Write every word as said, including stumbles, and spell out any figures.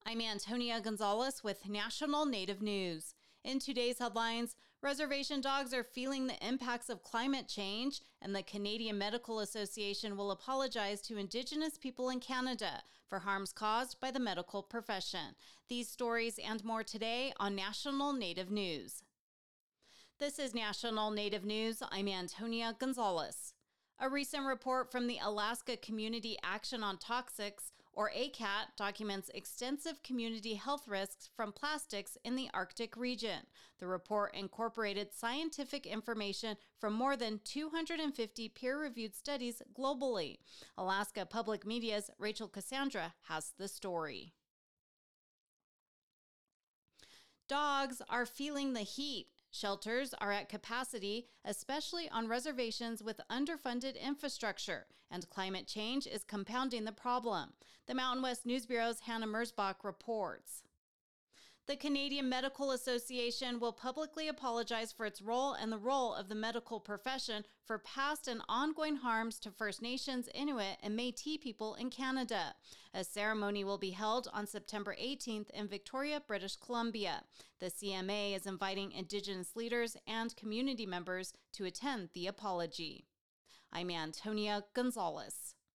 I'm Antonia Gonzalez with National Native News. In today's headlines, reservation dogs are feeling the impacts of climate change, and the Canadian Medical Association will apologize to Indigenous people in Canada for harms caused by the medical profession. These stories and more today on National Native News. This is National Native News. I'm Antonia Gonzalez. A recent report from the Alaska Community Action on Toxics, or A C A T, documents extensive community health risks from plastics in the Arctic region. The report incorporated scientific information from more than two hundred fifty peer-reviewed studies globally. Alaska Public Media's Rachel Cassandra has the story. Dogs are feeling the heat. Shelters are at capacity, especially on reservations with underfunded infrastructure, and climate change is compounding the problem. The Mountain West News Bureau's Hannah Merzbach reports. The Canadian Medical Association will publicly apologize for its role and the role of the medical profession for past and ongoing harms to First Nations, Inuit, and Métis people in Canada. A ceremony will be held on September eighteenth in Victoria, British Columbia. The C M A is inviting Indigenous leaders and community members to attend the apology. I'm Antonia Gonzalez.